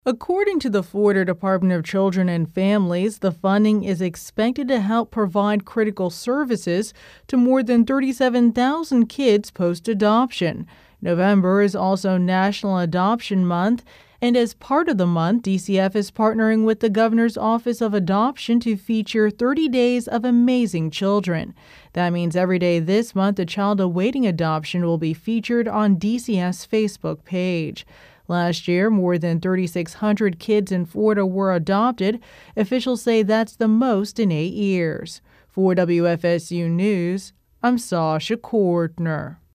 According to the Florida Department of Children and Families, the funding is expected to help provide critical services to more than 37,000 kids post-adoption. November is also National Adoption Month, and as part of the month, DCF is partnering with the Governor's Office of Adoption to feature 30 Days of Amazing Children. That means every day this month, a child awaiting adoption will be featured on DCF's Facebook page. Last year, more than 3,600 kids in Florida were adopted. Officials say that's the most in 8 years. For WFSU News, I'm Sasha Cordner.